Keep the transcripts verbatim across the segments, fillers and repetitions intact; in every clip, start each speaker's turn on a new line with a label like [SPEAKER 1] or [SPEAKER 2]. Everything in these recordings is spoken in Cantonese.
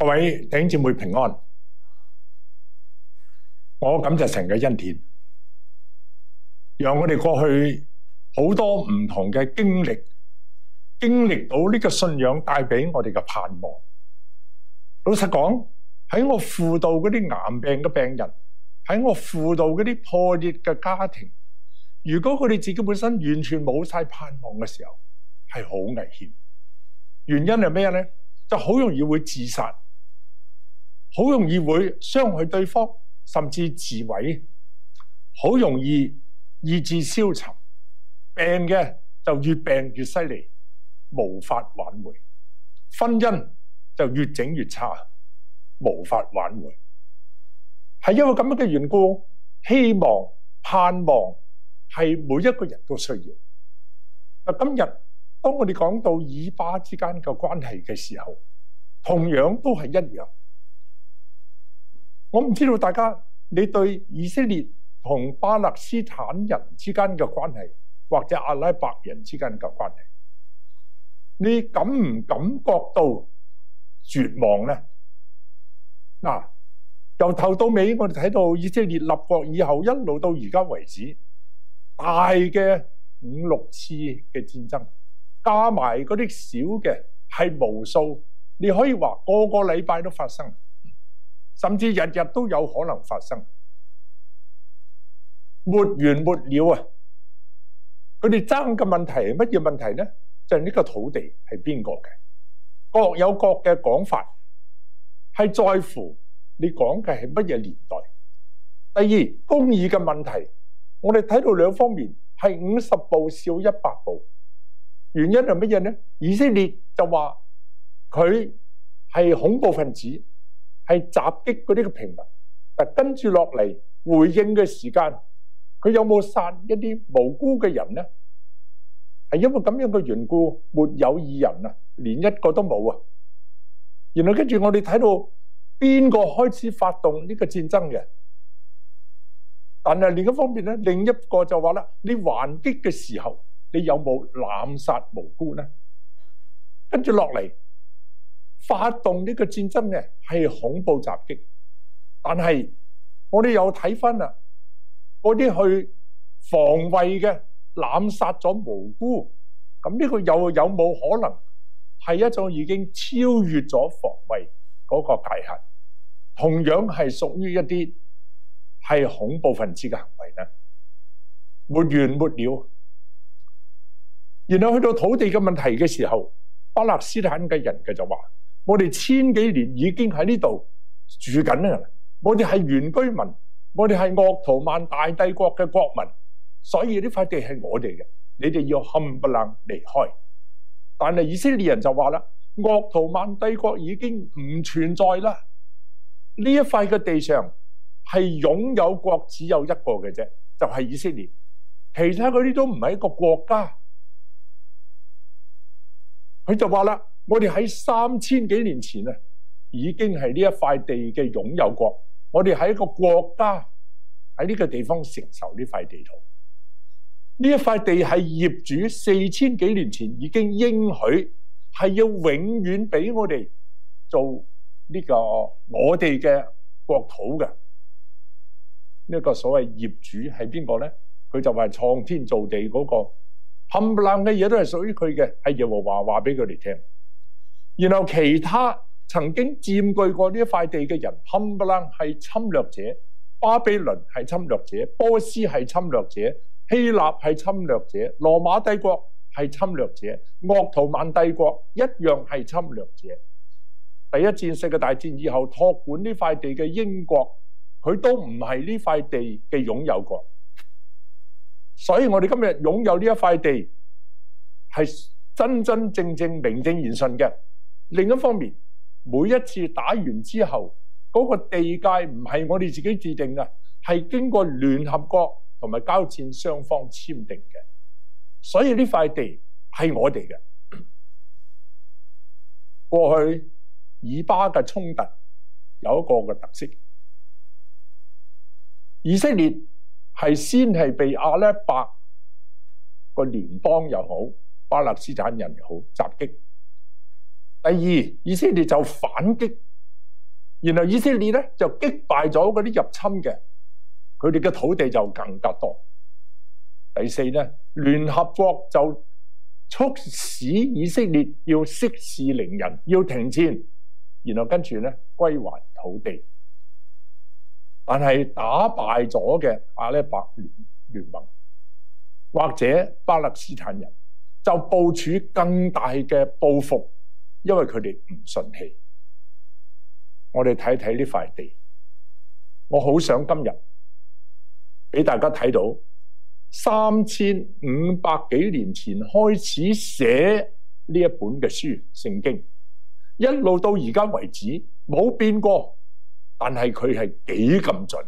[SPEAKER 1] 各位弟兄姊妹平安，我感謝神嘅恩典，讓我哋過去好多唔同嘅經歷，經歷到呢個信仰帶俾我哋嘅盼望。老實講，喺我輔導嗰啲癌病嘅病人，喺我輔導嗰啲破裂嘅家庭，如果佢哋自己本身完全冇晒盼望嘅時候，係好危險。原因係咩呢？就好容易會自殺，好容易會傷害對方，甚至自毀，好容易意志消沉，病嘅就越病越犀利，無法挽回，婚姻就越整越差，無法挽回。係因為咁樣嘅緣故，希望盼望係每一個人都需要。今日當我哋講到以巴之間嘅關係嘅時候，同樣都係一樣。我唔知道大家你對以色列同巴勒斯坦人之間嘅關係，或者阿拉伯人之間嘅關係，你感唔感覺到絕望呢？嗱，由頭到尾我哋睇到以色列立國以後，一路到而家為止，大嘅五六次嘅戰爭，加埋嗰啲小嘅係無數，你可以話個個禮拜都發生，甚至日日都有可能發生，沒完沒了啊！佢哋爭嘅問題係乜嘢問題呢？就係呢個土地係邊個嘅？各有各嘅講法，係在乎你講嘅係乜嘢年代。第二，公義嘅問題，我哋睇到兩方面係五十步笑一百步。原因係乜嘢呢？以色列就話佢係恐怖分子，係襲擊嗰啲嘅平民，但跟住落嚟回應嘅時間，佢有冇殺一啲無辜嘅人呢？係因為咁樣嘅緣故，沒有義人啊，連一個都冇啊。然後跟住我哋睇到邊個開始發動呢個戰爭嘅？但係另一方面咧，另一個就話啦，你還擊嘅時候，你有冇濫殺無辜呢？跟住落嚟發動呢個戰爭嘅係恐怖襲擊，但係我哋又睇翻啦，嗰啲去防衛嘅濫殺咗無辜，咁呢個又有冇可能係一種已經超越咗防衛嗰個界限，同樣係屬於一啲係恐怖分子嘅行為呢？沒完沒了。然後去到土地嘅問題嘅時候，巴勒斯坦嘅人嘅就話：我哋千幾年已經喺呢度住緊啦，我哋係原居民，我哋係鄂圖曼大帝國嘅國民，所以呢塊地係我哋嘅，你哋要冚唪唥離開。但係以色列人就話啦：鄂圖曼帝國已經唔存在啦，呢一塊嘅地上係擁有國只有一個嘅啫，就係以色列，其他嗰啲都唔係一個國家。佢就話啦：我哋喺三千幾年前啊，已經係呢一塊地嘅擁有國，我哋喺一個國家喺呢個地方承受呢塊地圖。呢一塊地係業主四千幾年前已經應許係要永遠俾我哋做呢個我哋嘅國土嘅。呢一個所謂業主係邊個咧？佢就話創天造地嗰個。冚唪唥嘅嘢都係屬於佢嘅，係耶和華話俾佢哋聽。然後其他曾經佔據過呢一塊地嘅人，冚唪唥係侵略者，巴比倫係侵略者，波斯係侵略者，希臘係侵略者，羅馬帝國係侵略者，鄂圖曼帝國一樣係侵略者。第一戰世界大戰以後託管呢塊地嘅英國，佢都唔係呢塊地嘅擁有國。所以我哋今日擁有呢一塊地係真真正正名正言順嘅。另一方面，每一次打完之後，嗰個地界唔係我哋自己制定嘅，係經過聯合國同埋交戰雙方簽訂嘅。所以呢塊地係我哋嘅。過去以巴嘅衝突有一個嘅特色，以色列係先係被阿拉伯個聯邦又好，巴勒斯坦人又好襲擊。第二，以色列就反擊然後以色列咧就擊敗咗嗰啲入侵嘅，佢哋嘅土地就更加多。第四咧，聯合國就促使以色列要息事寧人，要停戰，然後跟住咧歸還土地。但係打敗咗嘅阿拉伯聯聯盟或者巴勒斯坦人就部署更大嘅報復，因為佢哋唔順氣。我哋睇睇呢塊地，我好想今日俾大家睇到三千五百幾年前開始寫呢一本嘅書聖經，一路到而家為止冇變過，但係佢係幾咁準。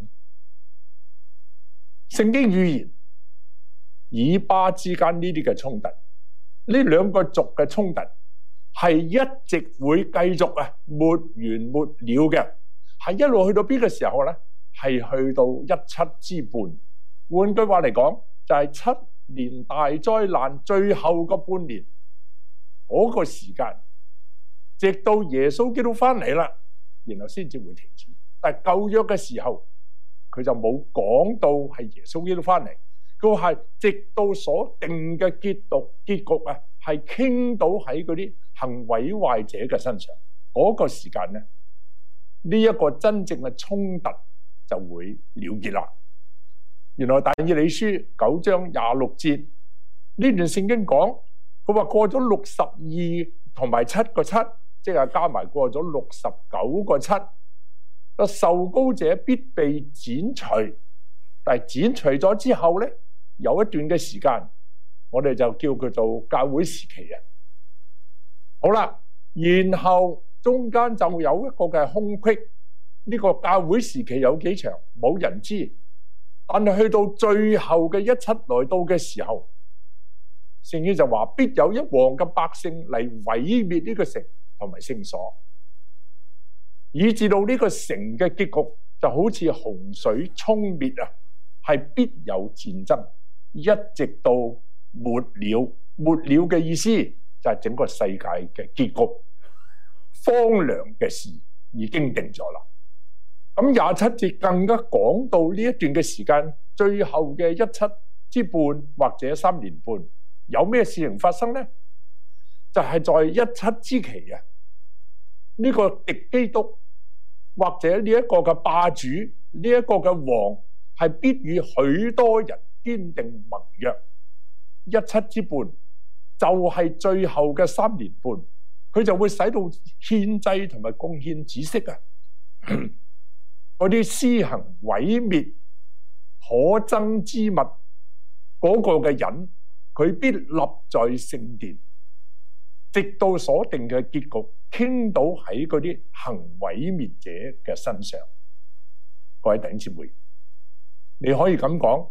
[SPEAKER 1] 聖經預言以巴之間呢啲嘅衝突，呢兩個族嘅衝突係一直會繼續啊，沒完沒了嘅，係一路去到邊個時候咧？係去到一七之半。換句話嚟講，就係七年大災難最後個半年嗰個時間，直到耶穌基督翻嚟啦，然後先至會停止。但係舊約嘅時候，佢就冇講到係耶穌基督翻嚟，佢係直到所定嘅結局結局啊，係傾到喺嗰啲行毀壞者嘅身上，嗰、那個時間咧，呢、這、一個真正嘅衝突就會了結啦。原來但以理書九章廿六節呢段聖經講，佢話過咗六十二同埋七個七，即係加埋過咗六十九個七，個受膏者必被剪除。但係剪除咗之後咧，有一段嘅時間，我哋就叫佢做教會時期啊。好啦，然後中間就有一個嘅空隙，呢、這個教會時期有幾長，冇人知。但係去到最後嘅一七來到嘅時候，聖經就話必有一王嘅百姓嚟毀滅呢個城同埋聖所，以至到呢個城嘅結局就好似洪水沖滅啊，係必有戰爭，一直到末了。末了嘅意思就係整個世界嘅結局，荒涼嘅事已經定咗啦。咁廿七節更加講到呢一段嘅時間，最後嘅一七之半或者三年半，有咩事情發生呢？就係、是、在一七之期啊，呢、這個敵基督或者呢一個嘅霸主，呢、這、一個嘅王，係必與許多人堅定盟約。一七之半就係最後嘅三年半，佢就會使到獻祭同埋貢獻止息啊。嗰啲施行毀滅可憎之物嗰個嘅人，佢必立在聖殿，直到所定嘅結局傾倒喺嗰啲行毀滅者嘅身上。各位弟兄姊妹，你可以咁講，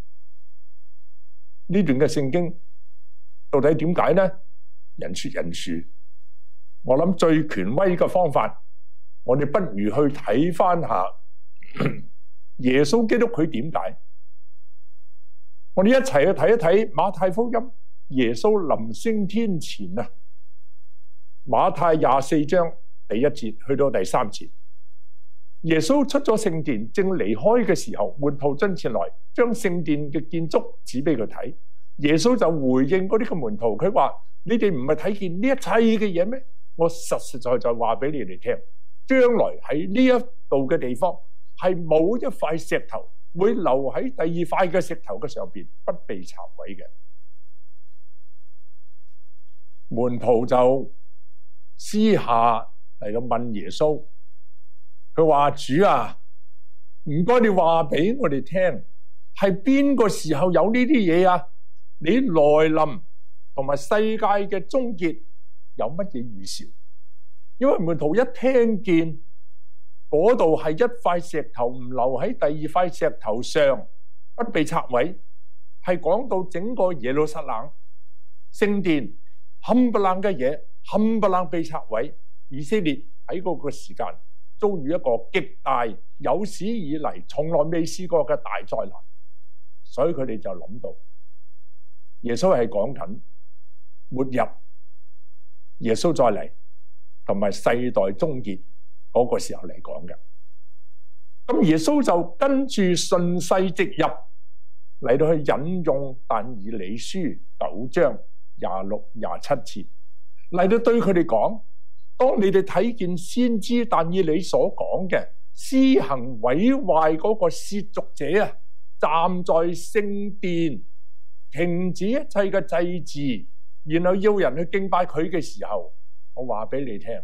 [SPEAKER 1] 呢段嘅聖經到底點解呢？人說人說，我諗最權威嘅方法，我哋不如去睇翻下耶穌基督佢點解。我哋一齊去睇一睇馬太福音，耶穌臨升天前啊，馬太廿四章第一節去到第三節，耶穌出咗聖殿，正離開嘅時候，門徒進前來將聖殿嘅建築指俾佢睇。耶穌就回應嗰啲嘅門徒，佢話：你哋唔係睇見呢一切嘅嘢咩？我實實在在話俾你哋聽，將來喺呢一度嘅地方係冇一塊石頭會留喺第二塊嘅石頭嘅上邊不被拆毀嘅。門徒就私下嚟到問耶穌，佢話：主啊，唔該你話俾我哋聽，係邊個時候有呢啲嘢啊？你來臨同埋世界嘅終結有乜嘢預兆？因為門徒一聽見嗰度係一塊石頭唔留喺第二塊石頭上不被拆毀，係講到整個耶路撒冷聖殿冚唪唥嘅嘢冚唪唥被拆毀，以色列喺嗰個時間遭遇一個極大有史以嚟從來未試過嘅大災難，所以佢哋就諗到耶穌係講緊末日，耶穌再嚟同埋世代終結嗰個時候嚟講嘅。咁耶穌就跟住順勢直入嚟到去引用但以理書九章廿六廿七節嚟到對佢哋講：當你哋睇見先知但以理所講嘅施行毀壞嗰個褻瀆者啊，站在聖殿停止一切嘅祭祀，然後要人去敬拜佢嘅時候，我話俾你聽，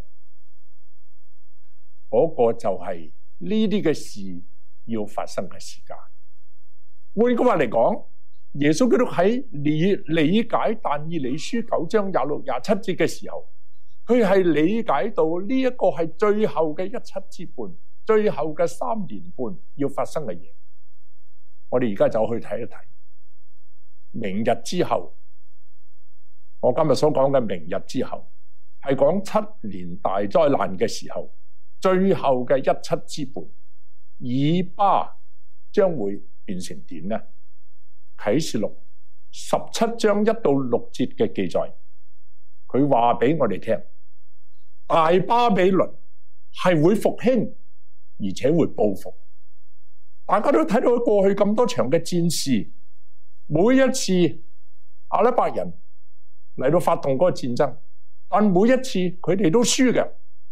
[SPEAKER 1] 嗰個就係呢啲嘅事要發生嘅時間。換句話嚟講，耶穌基督喺理理解但以理書九章廿六廿七節嘅時候，佢係理解到呢一個係最後嘅一七之半，最後嘅三年半要發生嘅嘢。我哋而家就去睇一睇明日之後。我今日所講嘅明日之後，係講七年大災難嘅時候，最後嘅一七之半，以巴將會變成點呢？啟示錄十七章一到六節嘅記載，佢話俾我哋聽，大巴比倫係會復興，而且會報復。大家都睇到過去咁多場嘅戰事，每一次阿拉伯人嚟到發動嗰個戰爭，但每一次佢哋都輸嘅。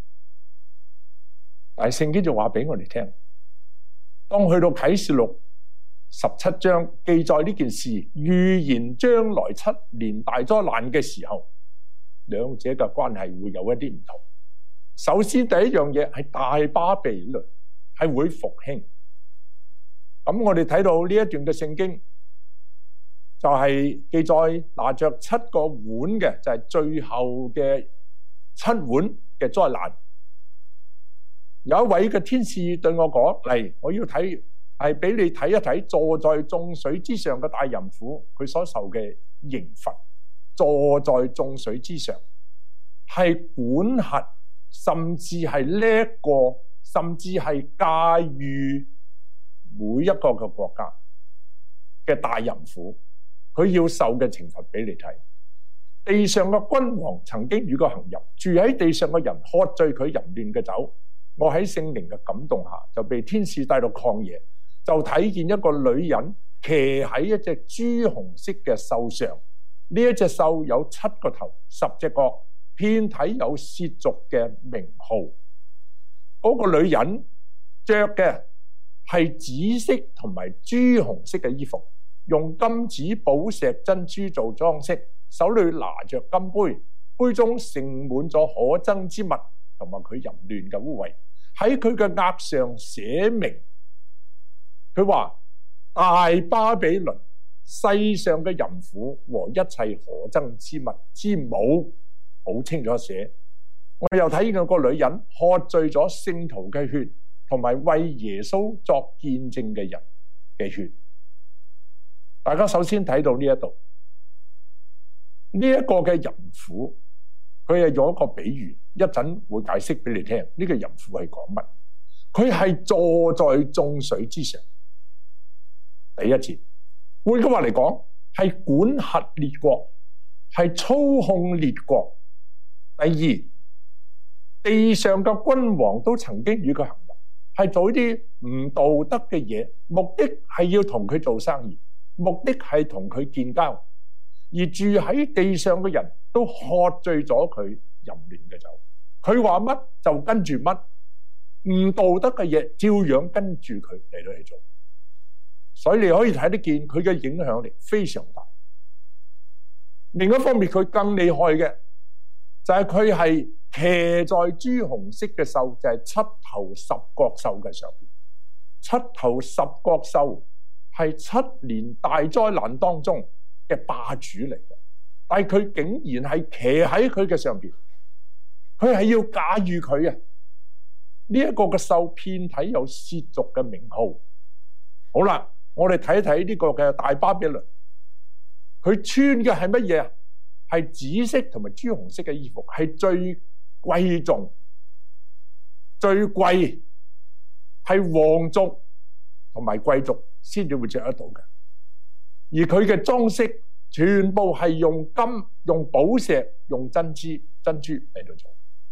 [SPEAKER 1] 但係聖經就話俾我哋聽，當去到啟示錄十七章記載呢件事，預言將來七年大災難嘅時候，兩者嘅關係會有一啲唔同。首先第一樣嘢係大巴比倫係會復興。咁我哋睇到呢一段嘅聖經，就係記載拿着七個碗嘅，就係最後嘅七碗嘅災難。有一位嘅天使對我講：嚟，我要睇，係俾你睇一睇坐在眾水之上嘅大淫婦，佢所受嘅刑罰。坐在眾水之上，係管轄，甚至係叻過，甚至係駕馭每一個嘅國家嘅大淫婦，佢要受嘅懲罰俾你睇。地上嘅君王曾經與佢行淫，住喺地上嘅人喝醉佢淫亂嘅酒。我喺聖靈嘅感動下，就被天使帶到曠野，就睇見一個女人騎喺一隻朱紅色嘅獸上。呢一隻獸有七個頭，十隻角，遍體有褻瀆嘅名號。嗰、那個女人着嘅係紫色同埋朱紅色嘅衣服，用金子、寶石、珍珠做裝飾，手裏拿着金杯，杯中盛滿咗可憎之物同埋佢淫亂嘅污穢。喺佢嘅額上寫明，佢話大巴比倫世上嘅淫婦和一切可憎之物之母，好清楚寫。我又睇見個女人喝醉咗聖徒嘅血，同埋為耶穌作見證嘅人嘅血。大家首先睇到呢一度，呢一個嘅淫婦，佢係用一個比喻，一陣會解釋俾你聽。呢個淫婦係講乜？佢係坐在眾水之上。第一節，換句話嚟講，係管轄列國，係操控列國。第二，地上嘅君王都曾經與佢行淫，係做啲唔道德嘅嘢，目的係要同佢做生意，目的係同佢建交。而住喺地上嘅人都喝醉咗佢淫亂嘅酒，佢話乜就跟住乜，唔道德嘅嘢照樣跟住佢嚟到去做。所以你可以睇得見佢嘅影響力非常大。另一方面，佢更厲害嘅就係佢係騎在朱紅色嘅獸，就係、是、七頭十角獸嘅上邊。七頭十角獸係七年大災難當中嘅霸主嚟嘅，但係佢竟然係騎喺佢嘅上邊，佢係要駕馭佢啊！呢、這、一個嘅獸遍體有褻瀆嘅名號。好啦，我哋睇一睇呢個嘅大巴比倫，佢穿嘅係乜嘢啊？係紫色同埋朱紅色嘅衣服，係最貴重、最貴，係皇族同埋貴族先至會着得到嘅。而佢嘅裝飾全部係用金、用寶石、用珍珠、珍珠嚟到做。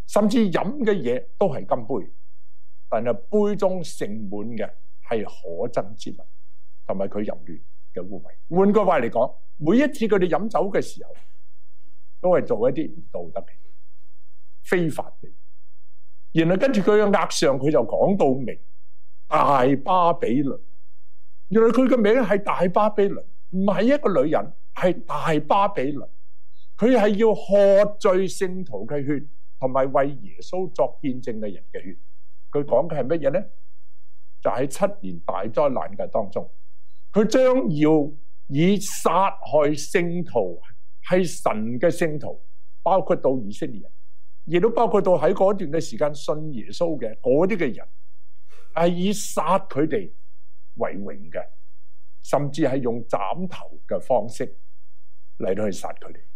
[SPEAKER 1] 甚至飲嘅嘢都係金杯，但係杯中盛滿嘅係可憎之物，同埋佢淫亂嘅污穢。換句話嚟講，每一次佢哋飲酒嘅時候，都係做一啲唔道德嘅、非法嘅。然後跟住佢嘅額上，佢就講到明大巴比倫。原來佢嘅名係大巴比倫，唔係一個女人，係大巴比倫。佢係要喝醉聖徒嘅血，同埋為耶穌作見證嘅人嘅血。佢講嘅係乜嘢呢？就喺七年大災難嘅當中，佢將要以殺害聖徒，係神嘅聖徒，包括到以色列人，亦都包括到喺嗰段嘅時間信耶穌嘅嗰啲嘅人，係以殺佢哋為榮嘅，甚至係用斬頭嘅方式嚟到去殺佢哋。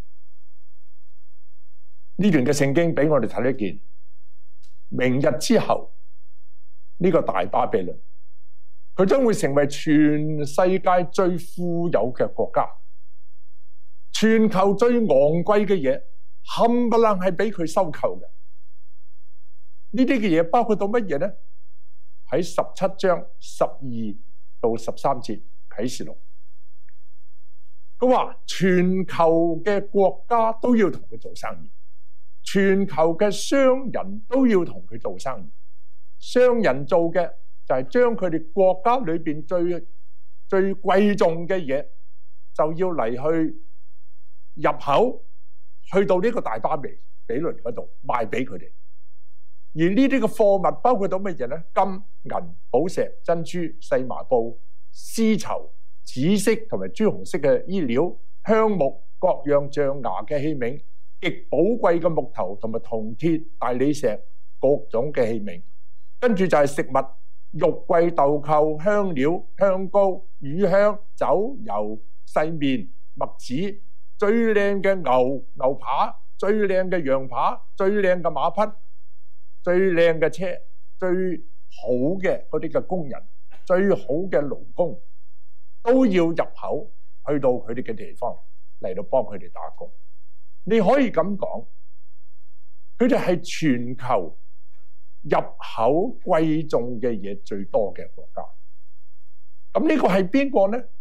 [SPEAKER 1] 呢段嘅聖經俾我哋睇一件，明日之後呢個大巴比倫，佢將會成為全世界最富有嘅國家，全球最昂貴嘅嘢冚唪唥係俾佢收購嘅。呢啲嘅嘢包括到乜嘢呢？喺十七章十二到十三節啟示錄，佢話全球嘅國家都要同佢做生意，全球嘅商人都要同佢做生意。商人做嘅就係將佢哋國家裏邊最最貴重嘅嘢，就要嚟去入口，去到呢個大巴比倫嗰度賣俾佢哋。而呢啲嘅貨物包括到乜嘢呢？金、銀、寶石、珍珠、細麻布、絲綢、紫色同埋朱紅色嘅衣料、香木、各樣象牙嘅器皿、極寶貴嘅木頭同埋銅鐵、大理石、各種嘅器皿。跟住就係食物、肉桂、豆蔻、香料、香膏、乳香、酒、油、細麵、麥子、最靚嘅牛牛扒、最靚嘅羊扒、最靚嘅馬匹、最靚嘅車、最好嘅嗰啲嘅工人、最好嘅勞工，都要入口去到佢哋嘅地方嚟到幫佢哋打工。你可以咁講，佢哋係全球入口貴重嘅嘢最多嘅國家。咁呢個係邊個呢？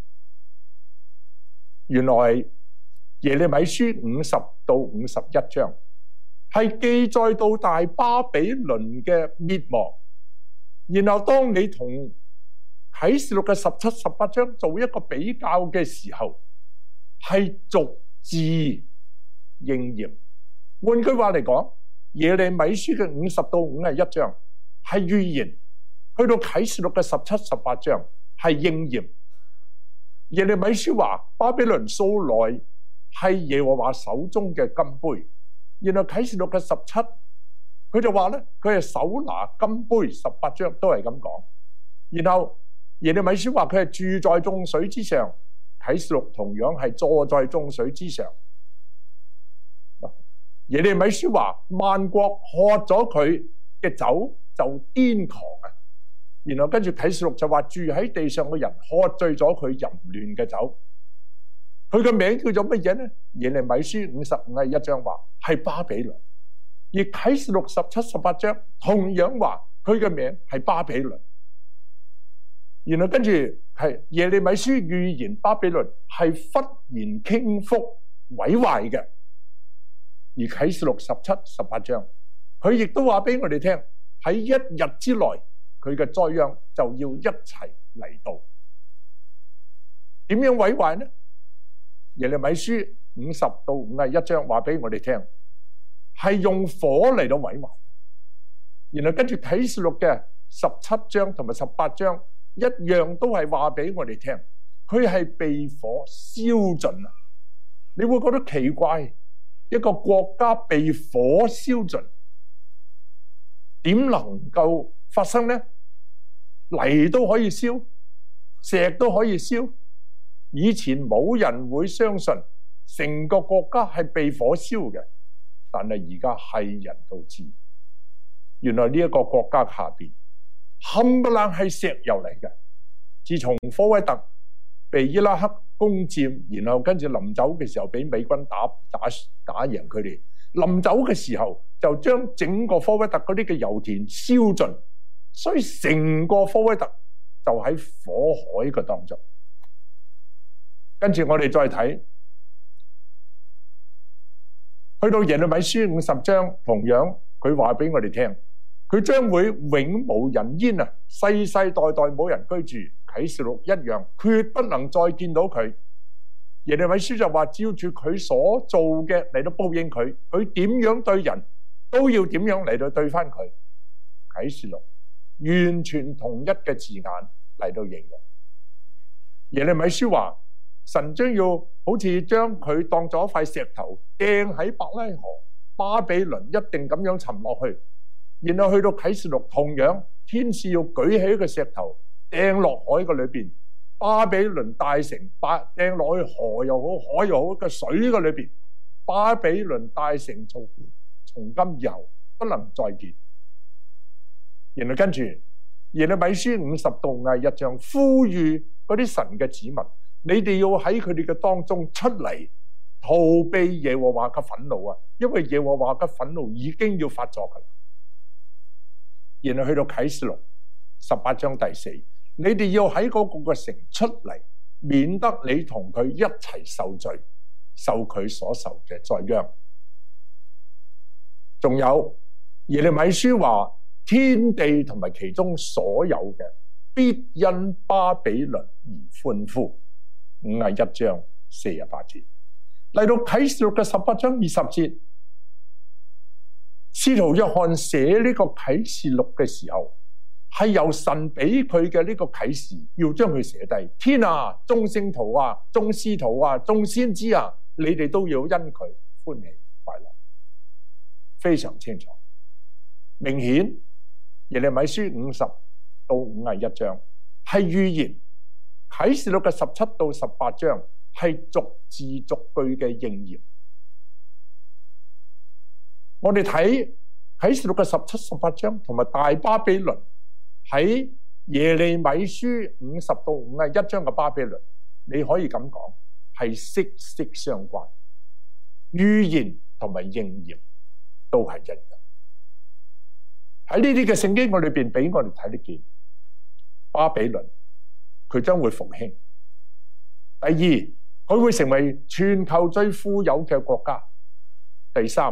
[SPEAKER 1] 原來耶利米書五十到五十一章係記載到大巴比倫嘅滅亡。然後當你同啟示錄嘅十七、十八章做一個比較嘅時候，係逐字應驗。換句話嚟講，耶利米書嘅五十到五十一章係預言，去到啟示錄嘅十七、十八章係應驗。耶利米書話巴比倫素來係耶和華手中嘅金杯，然後啟示錄嘅十七，佢就話咧佢係手拿金杯，十八章都係咁講。然後耶利米書話佢係住在眾水之上，啟示錄同樣係坐在眾水之上。耶利米書話萬國喝咗佢嘅酒就癲狂啊！然後跟住啟示錄就話住喺地上嘅人喝醉咗佢淫亂嘅酒。佢嘅名叫做乜嘢呢？耶利米書五十五十一章話係巴比倫，而啟示錄十七、十八章同樣話佢嘅名係巴比倫。然後跟住係耶利米書預言巴比倫係忽然傾覆毀壞嘅。而啟示錄十七、十八章，佢亦都話俾我哋聽，喺一日之內，佢嘅災殃就要一齊嚟到。點樣毀壞呢？耶利米書五十到五十一章話俾我哋聽，係用火嚟到毀壞。然後跟住啟示錄嘅十七章同埋十八章一樣都係話俾我哋聽，佢係被火燒盡啊！你會覺得奇怪。一個國家被火燒盡，點能夠發生呢？泥都可以燒，石都可以燒。以前冇人會相信成個國家係被火燒嘅，但係而家係人都知，原來呢一個國家下邊冚唪唥係石油嚟嘅。自從科威特被伊拉克攻佔，然後跟住臨走嘅時候俾美軍打打打贏佢哋。臨走嘅時候， 就將整個科威特嗰啲嘅油田燒盡，所以成個科威特就喺火海嘅當中。跟住我哋再睇，去到耶利米書五十章，同樣佢話俾我哋聽，佢將會永無人煙啊，世世代代冇人居住。啟示錄一樣，決不能再見到佢。耶利米書就話，照住佢所做嘅嚟到報應佢，佢點樣對人都要點樣嚟到對翻佢。啟示錄完全同一嘅字眼嚟到形容。耶利米書話，神將要好似將佢當咗一塊石頭掟喺伯拉河，巴比倫一定咁樣沉落去。然後去到啟示錄，同樣天使要舉起一個石頭掟落海嘅裏邊，巴比倫大城掟落去河又好，海又好嘅水嘅裏邊，巴比倫大城從從今以後不能再見。然後跟住耶利米書五十到五十一章呼籲嗰啲神嘅子民，你哋要喺佢哋嘅當中出嚟，逃避耶和華嘅憤怒啊！因為耶和華嘅憤怒已經要發作噶啦。然後去到啟示錄十八章第四，你哋要喺嗰個個城出嚟，免得你同佢一齊受罪，受佢所受嘅災殃。仲有耶利米書話，天地同埋其中所有嘅，必因巴比倫而歡呼。五十一章四十八節，嚟到啟示錄嘅十八章二十節，使徒約翰寫呢個啟示錄嘅時候，係由神俾佢嘅呢個啟示，要將佢寫低。天啊，眾聖徒啊，眾使徒啊，眾先知啊，你哋都要因佢歡喜快樂。非常清楚，明顯耶利米書五十到五十一章係預言，啟示錄嘅十七到十八章係逐字逐句嘅應驗。我哋睇啟示錄嘅十七、十八章同埋大巴比倫，喺耶利米書五十到五十一章嘅巴比倫，你可以咁講係息息相關，預言同埋應驗都係一樣。喺呢啲嘅聖經我裏邊俾我哋睇得見，巴比倫佢將會復興。第二，佢會成為全球最富有嘅國家。第三，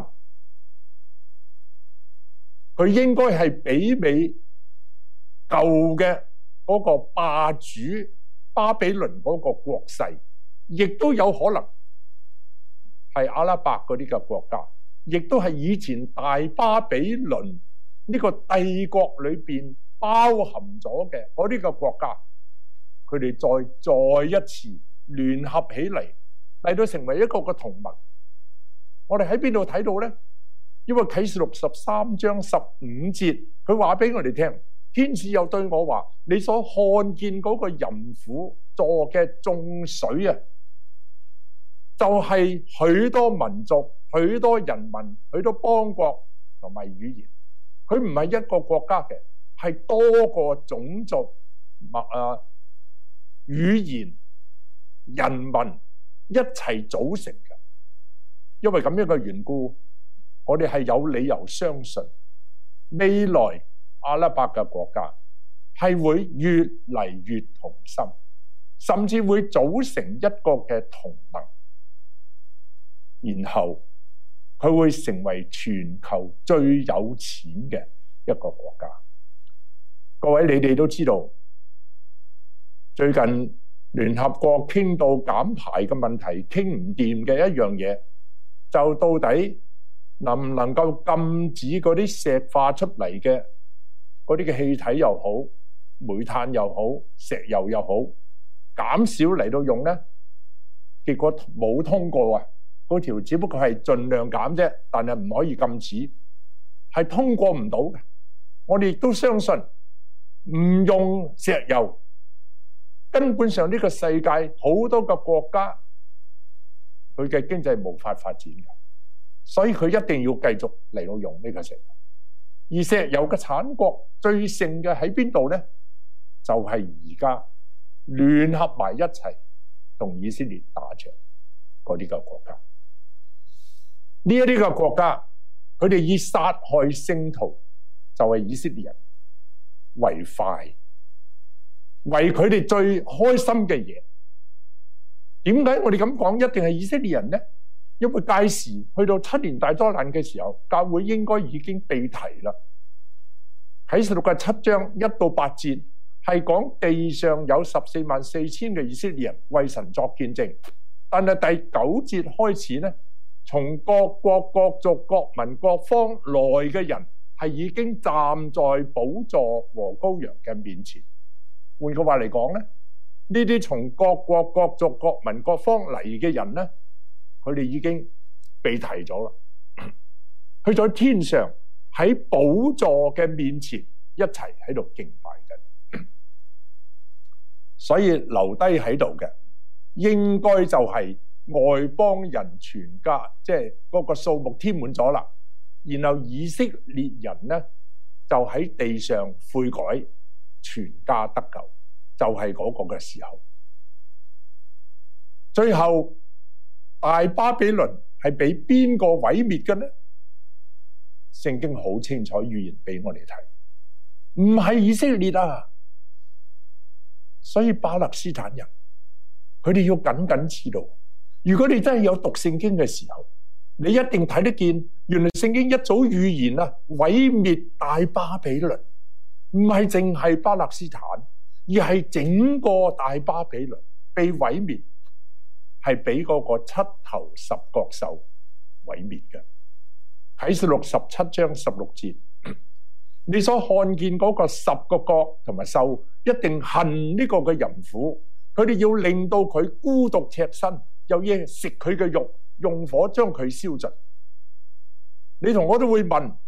[SPEAKER 1] 佢應該係媲美舊嘅嗰個霸主巴比倫嗰個國勢，亦都有可能係阿拉伯嗰啲嘅國家，亦都係以前大巴比倫呢個帝國裏邊包含咗嘅嗰啲嘅國家，佢哋再再一次聯合起嚟，嚟到成為一個嘅同盟。我哋喺邊度睇到呢？因為啟示錄十三章十五節，佢話俾我哋聽，天使又對我話：你所看見嗰個淫婦坐嘅眾水啊，就係許多民族、許多人民、許多邦國同埋語言。佢唔係一個國家嘅，係多個種族、啊語言、人民一齊組成嘅。因為咁樣嘅緣故，我哋係有理由相信未來阿拉伯嘅國家係會越嚟越同心，甚至會組成一個嘅同盟，然後佢會成為全球最有錢嘅一個國家。各位，你哋都知道，最近聯合國傾到減排嘅問題，傾唔掂嘅一樣嘢，就到底能唔能夠禁止嗰啲石化出嚟嘅嗰啲嘅氣體又好、煤炭又好、石油又好，減少嚟到用呢？結果冇通過啊！嗰條只不過係盡量減啫，但係唔可以禁止，係通過唔到嘅。我哋亦都相信唔用石油，根本上呢個世界好多個國家佢嘅經濟無法發展嘅，所以佢一定要繼續嚟到用呢個石油。而石油嘅產國最盛嘅喺邊度呢？就係而家聯合埋一齊同以色列打仗嗰啲個國家。呢一啲嘅國家佢哋以殺害聖徒，就係以色列人為快，為佢哋最開心嘅嘢。點解我哋咁講一定係以色列人呢？因為屆時去到七年大災難嘅時候，教會應該已經被提啦。啟示錄嘅七章一到八節係講地上有十四萬四千嘅以色列人為神作見證，但係第九節開始呢，從各國各族各民各方來嘅人係已經站在寶座和羔羊嘅面前。換句話嚟講呢，呢啲從各國各族各民各方嚟嘅人呢，佢哋已經被提咗啦，去咗天上喺寶座嘅面前一齊喺度敬拜緊。所以留低喺度嘅應該就係外邦人全家，即係嗰個數目添滿咗啦。然後以色列人呢就喺地上悔改，全家得救，就係嗰個嘅時候。最後大巴比倫係俾邊個毀滅嘅呢？聖經好清楚預言俾我哋睇，唔係以色列啊。所以巴勒斯坦人佢哋要緊緊知道，如果你真係有讀聖經嘅時候，你一定睇得見，原來聖經一早預言啊，毀滅大巴比倫唔係淨係巴勒斯坦，而係整個大巴比倫被毀滅，係俾嗰個七頭十角獸毀滅嘅。啟示錄十七章十六節，你所看見嗰個十個角同埋獸，一定恨呢個嘅淫婦，佢哋要令到佢孤獨赤身，又要食佢嘅肉，用火將佢燒盡。你同我都會問，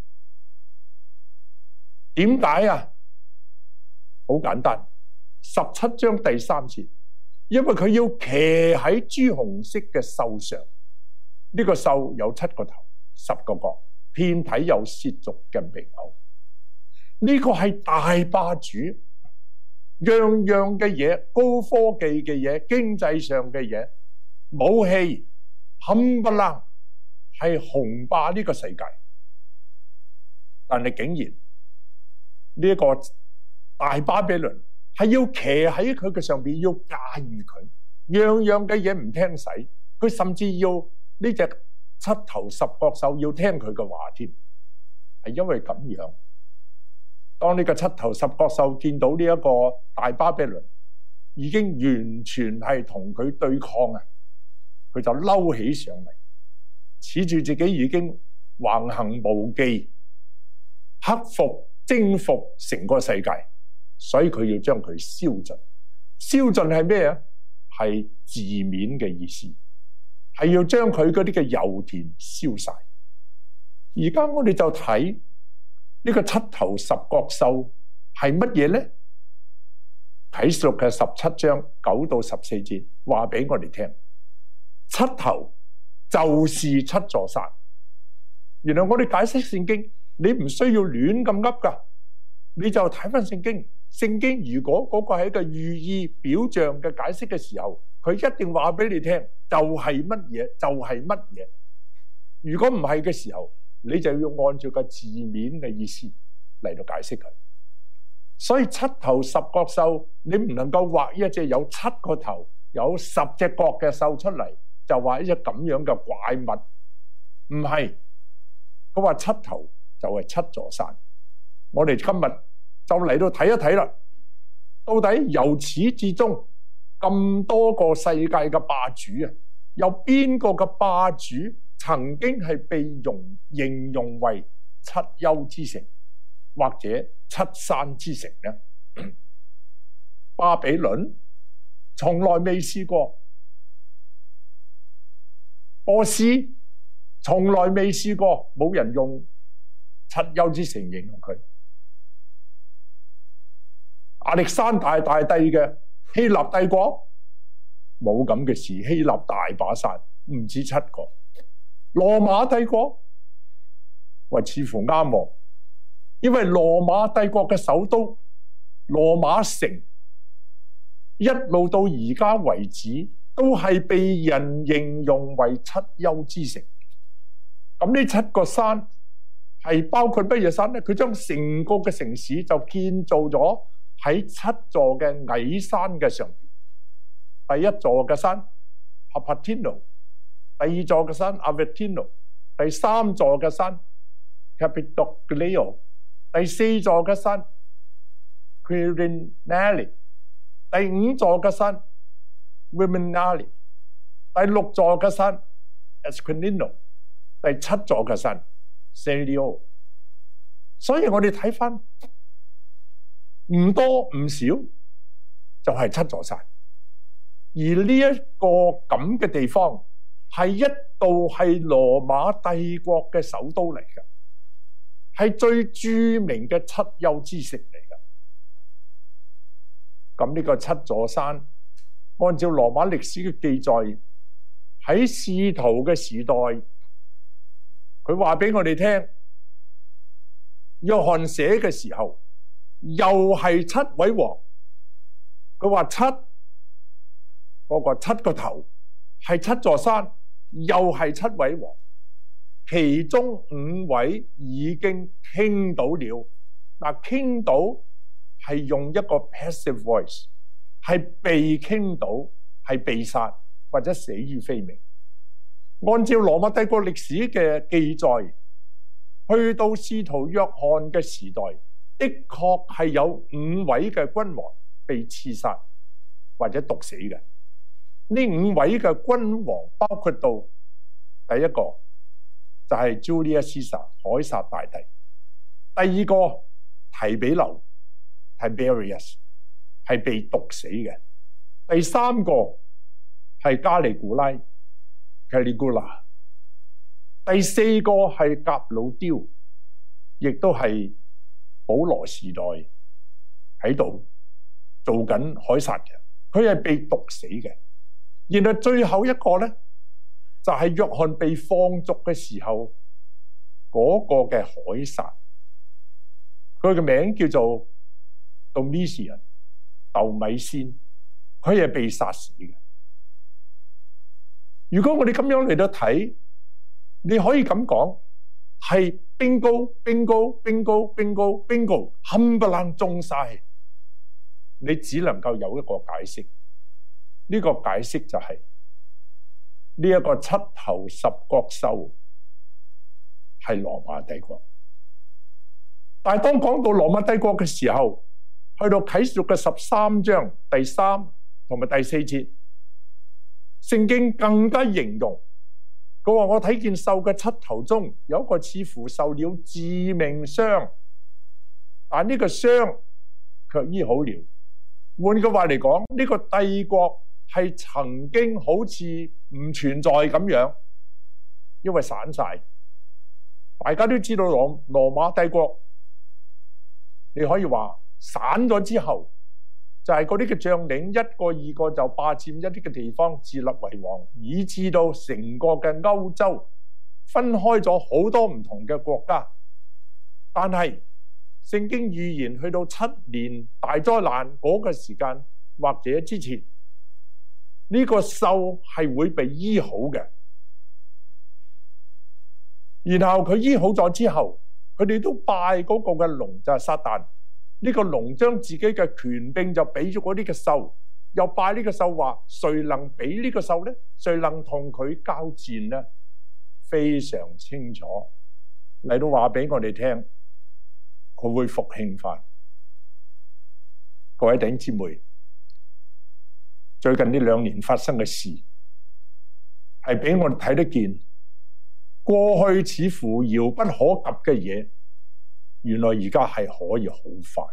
[SPEAKER 1] 點解啊？好簡單，十七章第三節，因為佢要騎喺朱紅色嘅獸上，呢個獸有七個頭，十個角，遍體有褻瀆嘅名號。呢個係大霸主，樣樣嘅嘢，高科技嘅嘢，經濟上嘅嘢，武器冚唪唥係雄霸呢個世界。但係竟然呢一個大巴比倫係要騎喺佢嘅上邊，要駕馭佢，樣樣嘅嘢唔聽使，佢甚至要呢隻七頭十角獸要聽佢嘅話添。係因為咁樣，當呢個七頭十角獸見到呢一個大巴比倫已經完全係同佢對抗啊，佢就嬲起上嚟，恃住自己已經橫行無忌，克服征服成個世界，所以佢要將佢燒盡。燒盡係咩啊？係字面嘅意思，係要將佢嗰啲嘅油田燒晒。而家我哋就睇呢個七頭十角獸係乜嘢呢？啟示錄嘅十七章九到十四節話俾我哋聽，七頭就是七座山。原來我哋解釋聖經，你唔需要亂咁噏噶，你就睇翻聖經。聖經如果嗰個係一個寓意表象嘅解釋嘅時候，佢一定話俾你聽，就係乜嘢就係乜嘢。如果唔係嘅時候，你就要按照個字面嘅意思嚟到解釋佢。所以七頭十角獸，你唔能夠畫一隻有七個頭、有十隻角嘅獸出嚟，就畫一隻咁樣嘅怪物。唔係，佢話七頭就係七座山。我哋今日就嚟到睇一睇啦，到底由始至終咁多個世界嘅霸主啊，有邊個嘅霸主曾經係被用形容為七丘之城或者七山之城呢？巴比倫從來未試過，波斯從來未試過，冇人用七丘之城形容佢。亞歷山大大帝嘅希臘帝國冇咁嘅事，希臘大把山，唔止七個。羅馬帝國話似乎啱喎，因為羅馬帝國嘅首都羅馬城一路到而家為止都係被人形容為七丘之城。咁呢七個山係包括乜嘢山咧？佢將成個嘅城市就建造咗喺七座嘅矮山嘅上邊。第一座嘅山 Apatina， 第二座嘅山 Aventino， 第三座嘅山 Capitoglio， 第四座嘅山 Quirinale， 第五座嘅山 Viminale， 第六座嘅山 Esquilino， 第七座嘅山 Celio。 所以我哋睇翻唔多唔少就係七座山。而呢一個咁嘅地方係一度係羅馬帝國嘅首都嚟嘅，係最著名嘅七丘之城嚟嘅。咁呢個七座山，按照羅馬歷史嘅記載，喺使徒嘅時代，佢話俾我哋聽，約翰寫嘅時候又係七位王。佢話七嗰個七個頭係七座山，又係七位王，其中五位已經傾倒了。嗱，傾倒係用一個 passive voice， 係被傾倒，係被殺或者死於非命。按照羅馬帝國歷史嘅記載，去到使徒約翰嘅時代，的確係有五位嘅君王被刺殺或者毒死嘅。呢五位嘅君王包括到第一個就係 Julius Caesar 凱撒大帝，第二個提比留 Tiberius 係被毒死嘅，第三個係加利古拉 Caligula， 第四個係革魯丟，亦都係保羅時代喺度做緊凱撒嘅，佢係被毒死嘅。然後最後一個咧，就係約翰被放逐嘅時候嗰個嘅凱撒，佢嘅名叫做 Domitian 竇米先，佢係被殺死嘅。如果我哋咁樣嚟到睇，你可以咁講，係 bingo bingo bingo bingo bingo 冚唪唥中晒，你只能夠有一個解釋。呢個解釋就係呢一個七頭十角獸係羅馬帝國。但係當講到羅馬帝國嘅時候，去到啟示錄嘅十三章第三同埋第四節，聖經更加形容，佢話我睇見獸嘅七頭中有一個似乎受了致命傷，但呢個傷卻醫好了。換句話嚟講，呢個帝國係曾經好似唔存在咁樣，因為散晒。大家都知道羅羅馬帝國，你可以話散咗之後，就係嗰啲嘅將領一個二個就霸佔一啲嘅地方，自立為王，以至到成個嘅歐洲分開咗好多唔同嘅國家。但係聖經預言去到七年大災難嗰個時間或者之前，呢個獸係會被醫好嘅，然後佢醫好咗之後，佢哋都拜嗰個嘅龍，就係撒旦。呢個龍將自己嘅權柄就俾咗嗰啲嘅獸，又拜呢個獸，話誰能比呢個獸呢？誰能同佢交戰呢？非常清楚嚟到話俾我哋聽，佢會復興翻。各位弟兄姊妹，最近呢兩年發生嘅事，係俾我哋睇得見，過去似乎遙不可及嘅嘢，原來而家係可以好快。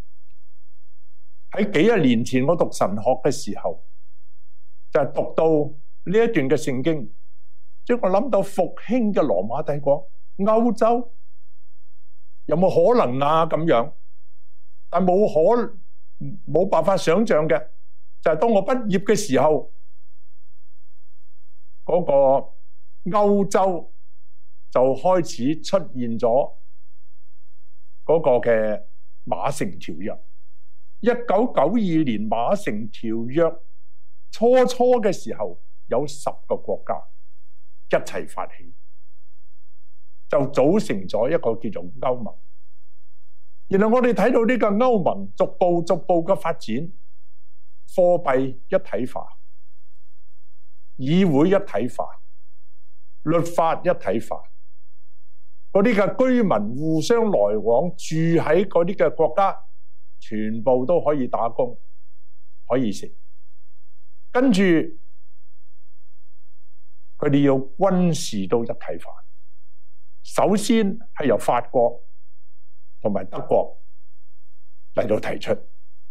[SPEAKER 1] 喺幾十年前我讀神學嘅時候，就係讀到呢一段嘅聖經，即係我諗到復興嘅羅馬帝國，歐洲有冇可能啊？咁樣，但冇可冇辦法想象嘅，就係當我畢業嘅時候，嗰個歐洲就開始出現咗嗰個嘅馬城條約。一九九二年馬城條約初初嘅時候，有十個國家一齊發起， 就組成咗一個叫做歐盟。然後我哋睇到呢個歐盟逐步逐步嘅發展，貨幣一體化，議會一體化，律法一體化，嗰啲嘅居民互相來往住喺嗰啲嘅國家，全部都可以打工，可以食。跟住佢哋要軍事都一體化。首先係由法國同埋德國嚟到提出，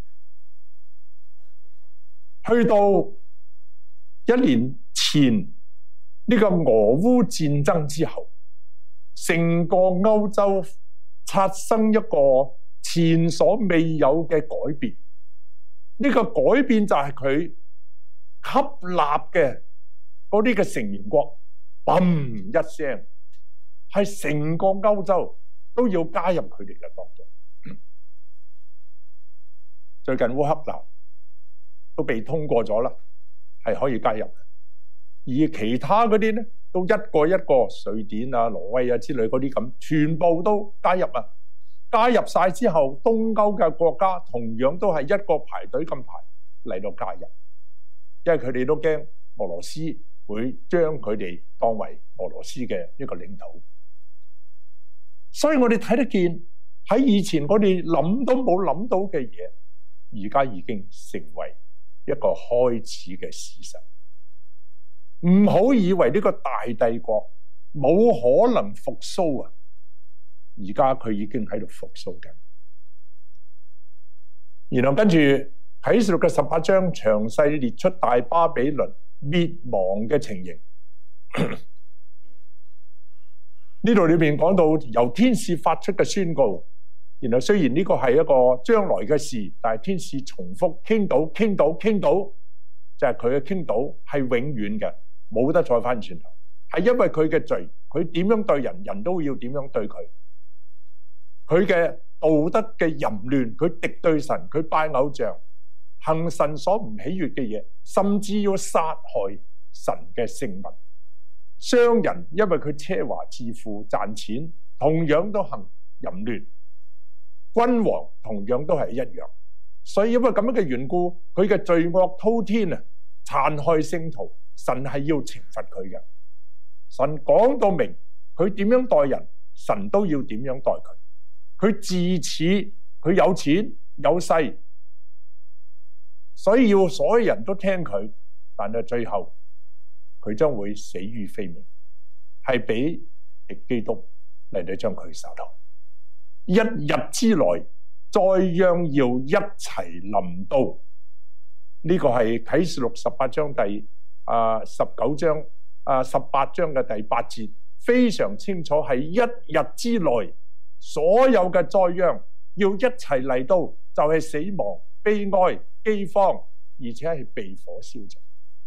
[SPEAKER 1] 去到一年前呢個俄烏戰爭之後，成個歐洲發生一個前所未有嘅改變。呢個改變就係佢吸納嘅嗰啲嘅成員國，砰一聲，係成個歐洲都要加入佢哋嘅當中。最近烏克蘭都被通過咗啦，係可以加入。而其他嗰啲咧，都一個一個瑞典啊、挪威啊之類嗰啲咁，全部都加入啊！加入晒之後，東歐嘅國家同樣都係一個排隊咁排嚟到加入，因為佢哋都驚俄羅斯會將佢哋當為俄羅斯嘅一個領土。所以我哋睇得見喺以前我哋諗都冇諗到嘅嘢，而家已經成為一個開始嘅事實。唔好以為呢個大帝國冇可能復甦啊！而家佢已經喺度復甦緊。然後跟住啟示錄嘅十八章詳細列出大巴比倫滅亡嘅情形。呢度裏面講到由天使發出嘅宣告，然後雖然呢個係一個將來嘅事，但係天使重複傾倒、傾倒、傾倒，就係佢嘅傾倒係永遠嘅，冇得再翻轉頭。係因為佢嘅罪，佢點樣對人，人都要點樣對佢。佢嘅道德嘅淫亂，佢敵對神，佢拜偶像，行神所唔喜悅嘅嘢，甚至要殺害神嘅聖民。商人因為佢奢華致富賺錢，同樣都行淫亂。君王同樣都係一樣。所以因為咁樣嘅緣故，佢嘅罪惡滔天啊，殘害聖徒，神係要懲罰佢嘅。神講到明，佢點樣待人，神都要點樣待佢。佢自恃佢有錢有勢，所以要所有人都聽佢，但係最後佢將會死於非命，係俾敵基督嚟到將佢殺頭。一日之內，災殃要一齊臨到。呢、這個係啟示錄十八章第啊十九章啊十八章嘅第八節，非常清楚，係一日之內。所有嘅災殃要一齊嚟到，就係死亡、悲哀、饑荒，而且係被火燒盡。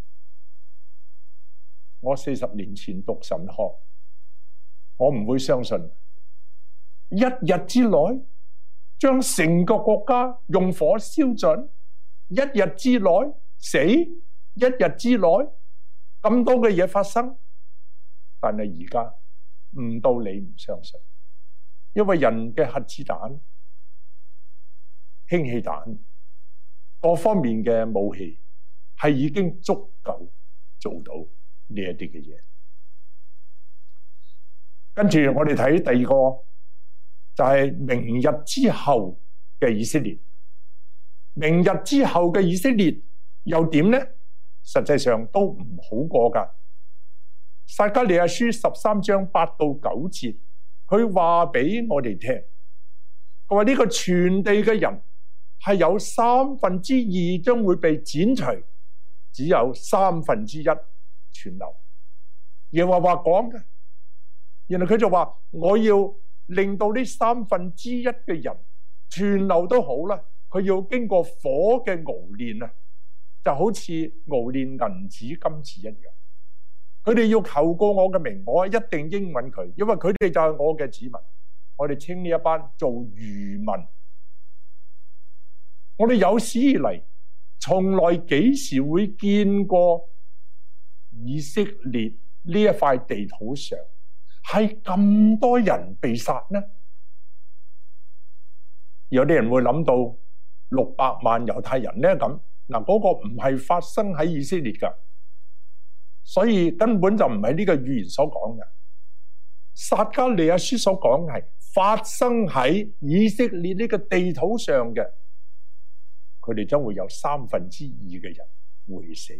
[SPEAKER 1] 我四十年前讀神學，我唔會相信一日之內將成個國家用火燒盡，一日之內死，一日之內咁多嘅嘢發生。但係而家唔到你唔相信。因為人嘅核子彈、氫氣彈各方面嘅武器係已經足夠做到呢一啲嘅嘢。跟住我哋睇第二個就係明日之後嘅以色列。明日之後嘅以色列又點呢？實際上都唔好過噶。撒迦利亞書十三章八到九節。佢話俾我哋聽，佢話呢個全地嘅人係有三分之二將會被剪除，只有三分之一存留。耶和華講嘅，然後佢就話我要令到呢三分之一嘅人存留都好啦，佢要經過火嘅熬煉啊，就好似熬煉銀子金子一樣。佢哋要求過我嘅名，我一定應允佢，因為佢哋就係我嘅子民。我哋稱呢一班做餘民。我哋有史以嚟，從來幾時會見過以色列呢一塊地圖上係咁多人被殺呢？有啲人會諗到六百萬猶太人呢，咁嗱，嗰個唔係發生喺以色列噶，所以根本就唔係呢個預言所講嘅。撒迦利亞書所講係發生喺以色列呢個地土上嘅，佢哋將會有三分之二嘅人會死。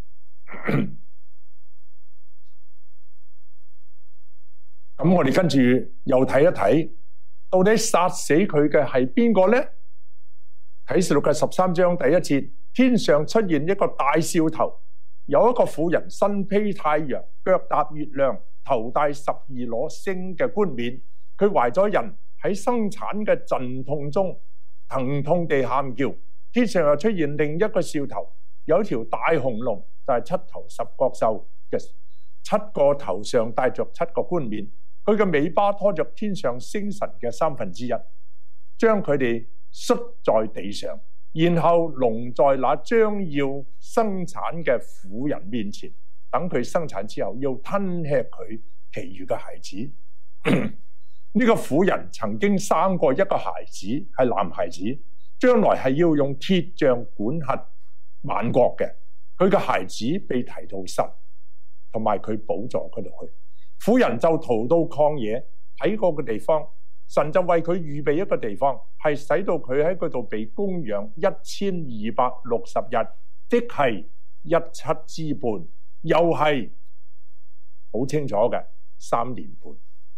[SPEAKER 1] 咁我哋跟住又睇一睇，到底殺死佢嘅係邊個呢？啟示錄嘅十三章第一節，天上出現一個大兆頭，有一個婦人身披太陽，腳踏月亮，頭戴十二顆星嘅冠冕。佢懷咗人，喺生產嘅陣痛中疼痛地喊叫。天上又出現另一個兆頭，有一條大紅龍，就係七頭十角獸嘅七個頭上戴着七個冠冕。佢嘅尾巴拖着天上星辰嘅三分之一，將佢哋摔在地上，然後龍在那將要生產嘅婦人面前，等佢生產之後要吞吃佢其餘嘅孩子。呢個婦人曾經生過一個孩子，係男孩子，將來係要用鐵杖管轄萬國嘅。佢嘅孩子被提到神同埋佢寶座嗰度去。婦人就逃到曠野，喺嗰個地方，神就為佢預備一個地方，係使到佢喺嗰度被供養一千二百六十日，即係一七之半，又係好清楚嘅三年半。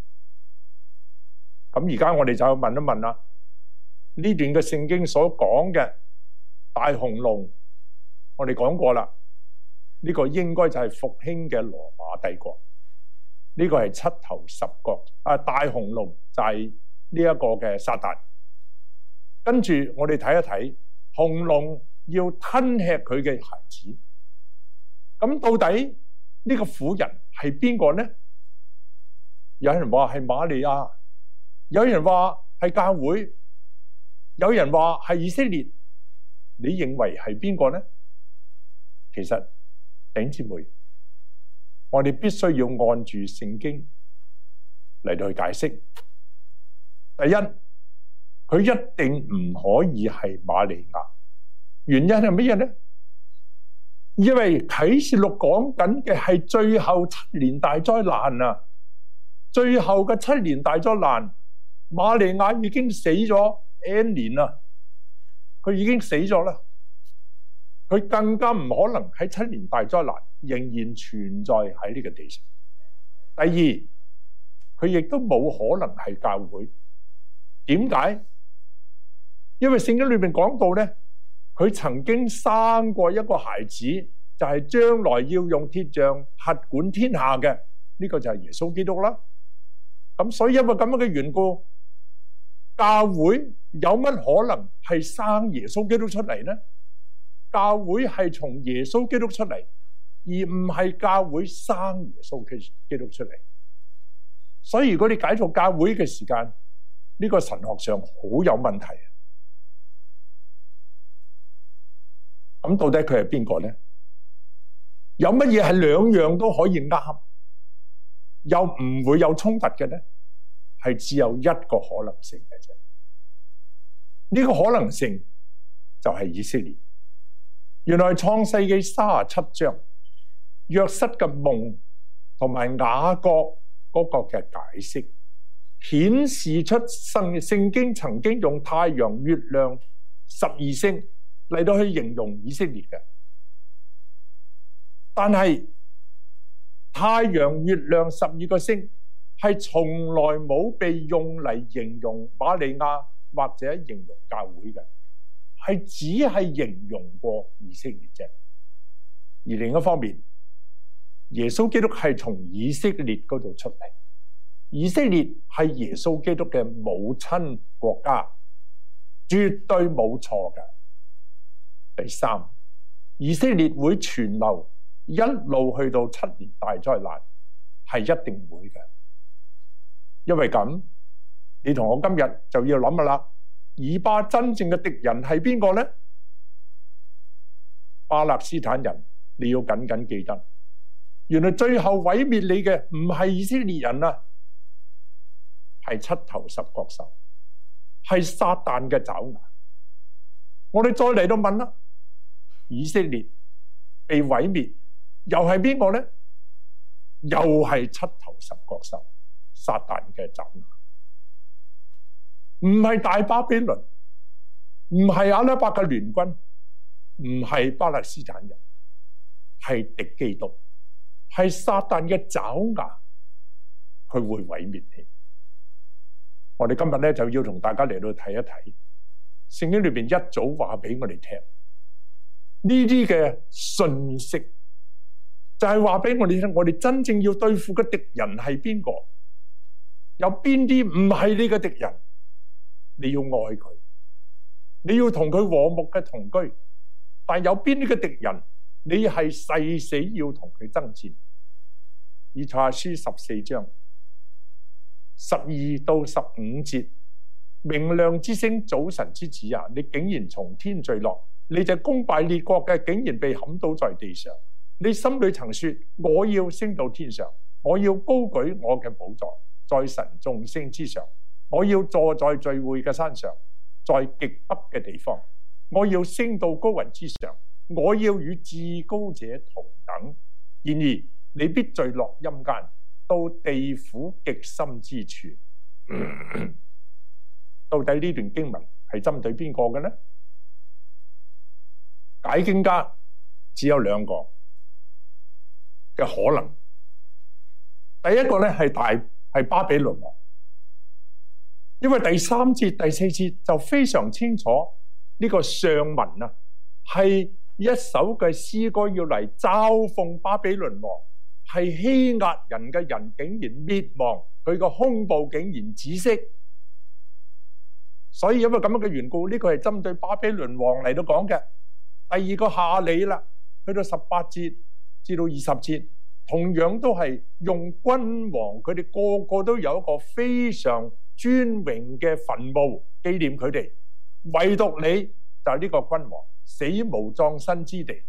[SPEAKER 1] 咁而家我哋就問一問啦，呢段嘅聖經所講嘅大紅龍，我哋講過啦，呢個應該就係復興嘅羅馬帝國。呢個係七頭十角啊！大紅龍就係呢一個嘅撒旦。跟住我哋睇一睇，紅龍要吞吃佢嘅孩子。咁到底呢個婦人係邊個呢？有人話係瑪利亞，有人話係教會，有人話係以色列。你認為係邊個呢？其實弟兄姊妹，我哋必須要按住聖經嚟到去解釋。第一，佢一定唔可以係瑪利亞。原因係乜嘢呢？因為啟示錄講緊嘅係最後七年大災難啊！最後嘅七年大災難，瑪利亞已經死咗 N 年啦，佢已經死咗啦。佢更加唔可能喺七年大災難仍然存在喺呢個地上。第二，佢亦都冇可能係教會。點解？因為聖經裏面講到咧，佢曾經生過一個孩子，就係將來要用鐵杖轄管天下嘅，呢個就係耶穌基督啦。咁所以因為咁樣嘅緣故，教會有乜可能係生耶穌基督出嚟呢？教會係從耶穌基督出嚟，而唔係教會生耶穌基督出嚟。所以如果你解錯教會嘅時間，呢個神學上好有問題。咁到底佢係邊個呢？有乜嘢係兩樣都可以啱，又唔會有衝突嘅呢？係只有一個可能性嘅啫。呢個可能性就係以色列。原來創世記三十七章約瑟嘅夢同埋雅各嗰個嘅解釋，顯示出聖聖經曾經用太陽、月亮、十二星嚟到去形容以色列嘅。但係太陽、月亮、十二個星係從來冇被用嚟形容瑪利亞或者形容教會嘅。係只係形容過以色列啫。而另一方面，耶穌基督係從以色列嗰度出嚟，以色列係耶穌基督嘅母親國家，絕對冇錯嘅。第三，以色列會存留一路去到七年大災難，係一定會嘅。因為咁，你同我今日就要諗下啦。以巴真正嘅敵人係邊個呢？巴勒斯坦人，你要緊緊記得，原來最後毀滅你嘅唔係以色列人啊， 係七頭十角獸，係撒旦嘅爪牙。我哋再嚟到問啦，以色列被毀滅，又係邊個咧？又係七頭十角獸，撒旦嘅爪牙。唔係大巴比倫，唔係阿拉伯嘅聯軍，唔係巴勒斯坦人，係敵基督，係撒旦嘅爪牙，佢會毀滅你。我哋今日咧就要同大家嚟到睇一睇聖經裏邊一早話俾我哋聽呢啲嘅信息，就係話俾我哋聽，我哋真正要對付嘅敵人係邊個？有邊啲唔係你嘅敵人？你要愛佢，你要同佢和睦嘅同居。但有邊啲嘅敵人，你係誓死要同佢爭戰？以賽亞書十四章十二到十五節，明亮之星，早晨之子啊！你竟然從天墜落，你就攻敗列國嘅，竟然被砍倒在地上。你心裏曾說：我要升到天上，我要高舉我嘅寶座，在神眾星之上。我要坐在聚會嘅山上，在極北嘅地方。我要升到高雲之上，我要與至高者同等。然而你必墜落陰間，到地府極深之處。嗯、到底呢段經文係針對邊個嘅呢？解經家只有兩個嘅可能。第一個咧係大係巴比倫王，因為第三節第四節就非常清楚呢、這個上文啊係一首嘅詩歌，要嚟嘲諷巴比倫王係欺壓人嘅人，竟然滅亡，佢個胸部竟然紫色。所以因為咁樣嘅緣故，呢、這個係針對巴比倫王嚟到講嘅。第二個下理啦，去到十八節至到二十節，同樣都係用君王，佢哋個個都有一個非常尊榮嘅墳墓紀念佢哋，唯獨你就係呢個君王，死無葬身之地。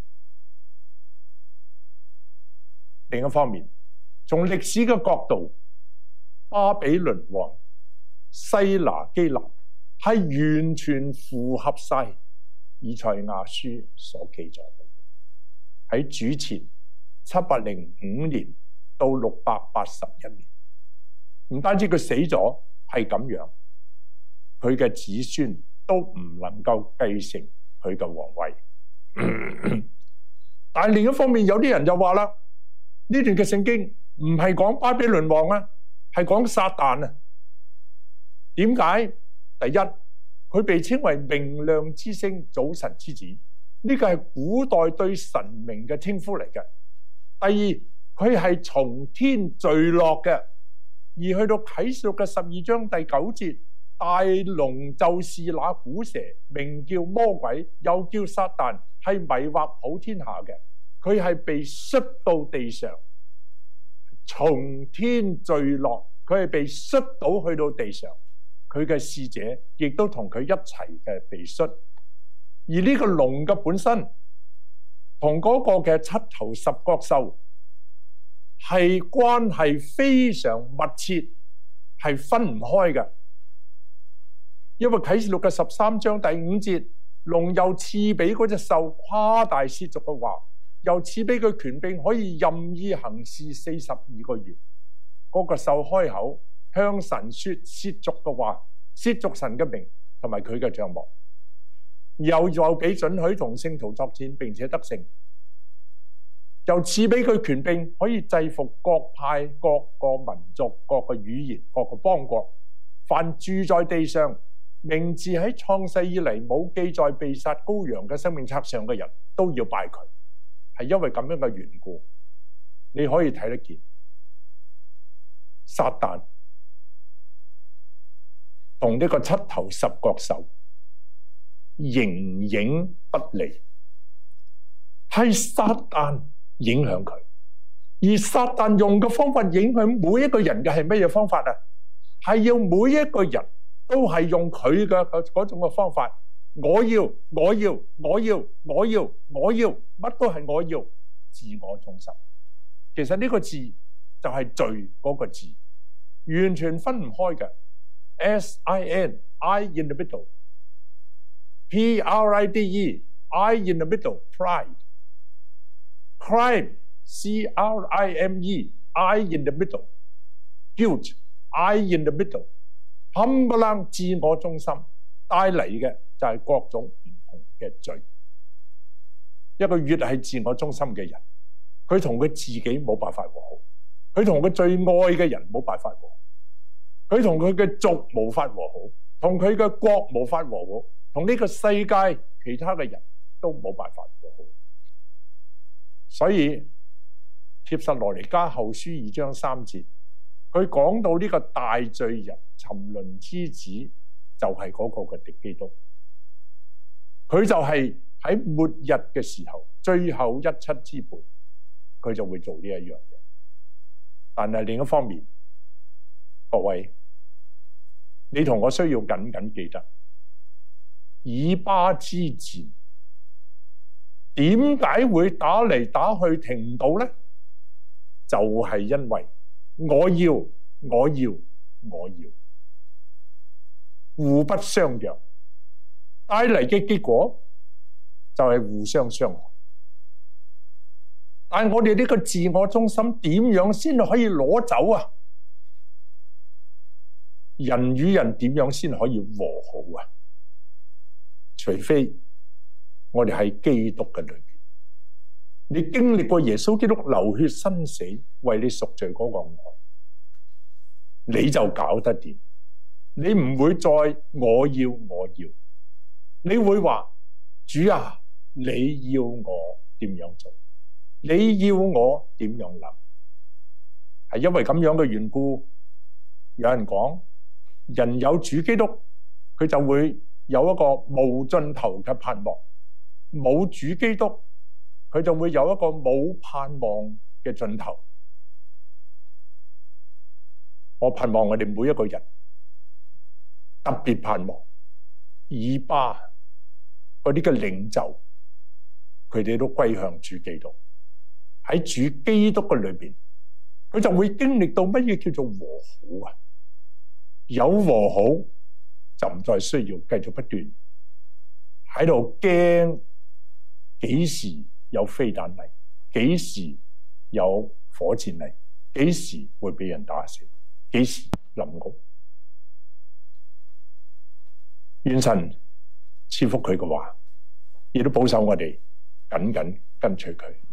[SPEAKER 1] 另一方面，從歷史嘅角度，巴比倫王西拿基立係完全符合晒以賽亞書所記載嘅。喺主前七百零五年到六百八十一年，唔單止佢死咗係咁樣，佢嘅子孫都唔能夠繼承佢嘅皇位。但係另一方面，有啲人就話啦，呢段嘅聖經唔係講巴比倫王啊，係講撒旦啊。點解？第一，佢被稱為明亮之星，早晨之子，呢個係古代對神明嘅稱呼嚟嘅。第二，佢係從天墜落嘅，而去到啟示錄嘅十二章第九節，大龍就是那古蛇，名叫魔鬼，又叫撒旦，係迷惑普天下嘅。佢係被摔到地上，從天墜落，佢係被摔倒去到地上。佢嘅使者亦都同佢一齊嘅被摔。而呢個龍嘅本身同嗰個嘅七頭十角獸係關係非常密切，係分唔開嘅。因為啟示錄嘅十三章第五節，龍又賜俾嗰隻獸誇大褻瀆嘅話，又賜俾佢權柄可以任意行事四十二個月。嗰、那個獸開口向神說褻瀆嘅話，褻瀆神嘅名同埋佢嘅帳幕，又又俾准許同聖徒作戰，並且得勝，又賜俾佢權柄可以制服各派、各個民族、各個語言、各個邦國，凡住在地上名字喺創世以嚟冇記載被殺羔羊嘅生命冊上嘅人都要拜佢。係因為咁樣嘅緣故，你可以睇得見撒旦同呢個七頭十角獸形影不離，係撒旦影響佢，而撒旦用嘅方法影響每一個人嘅係乜嘢方法啊？係要每一個人都係用佢嘅嗰種嘅方法，我要，我要，我要，我要，我要，乜都係我要，自我中心。其實呢個字就係罪嗰個字，完全分唔開嘅。 S I N I in the middle, P R I D E I in the middle, pride. Crime, C R I M E I in the middle, guilt, I in the middle。冚唪唥自我中心帶嚟嘅就係各種唔同嘅罪。一個越係自我中心嘅人，佢同佢自己冇辦法和好，佢同佢最愛嘅人冇辦法和好，佢同佢嘅族無法和好，同佢嘅國無法和好，同呢個世界其他嘅人都冇辦法和好。所以帖撒羅尼迦後書二章三節，佢講到呢個大罪人沉淪之子就係嗰個嘅敵基督，佢就係喺末日嘅時候最後一七之輩，佢就會做呢一樣嘢。但係另一方面，各位，你同我需要緊緊記得以巴之戰點解會打嚟打去停唔到呢？就係因為我要我要我要互不相讓，帶嚟嘅結果就係互相傷害。但係我哋呢個自我中心點樣先可以攞走啊？人與人點樣先可以和好啊？除非我哋喺基督嘅裏邊，你經歷過耶穌基督流血生死為你贖罪嗰個愛，你就搞得掂。你唔會再我要我要，你會話主啊，你要我點樣做？你要我點樣諗？係因為咁樣嘅緣故，有人講人有主基督，佢就會有一個無盡頭嘅盼望；冇主基督，佢就會有一個冇盼望嘅盡頭。我盼望我哋每一個人，特別盼望以巴嗰啲嘅領袖，佢哋都歸向主基督。喺主基督嘅裏邊，佢就會經歷到乜嘢叫做和好啊？有和好就唔再需要繼續不斷喺度驚幾時有飛彈嚟，幾時有火箭嚟，幾時會俾人打死，幾時冧屋。願神賜福佢嘅話，亦都保守我哋緊緊跟隨佢。